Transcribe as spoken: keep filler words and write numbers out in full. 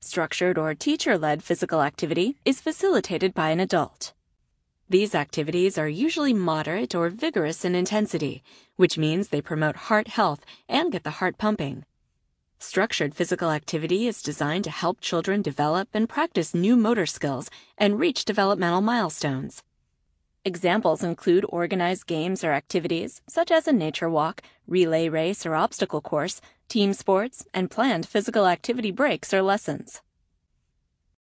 Structured or teacher-led physical activity is facilitated by an adult. These activities are usually moderate or vigorous in intensity, which means they promote heart health and get the heart pumping. Structured physical activity is designed to help children develop and practice new motor skills and reach developmental milestones. Examples include organized games or activities, such as a nature walk, relay race or obstacle course, team sports, and planned physical activity breaks or lessons.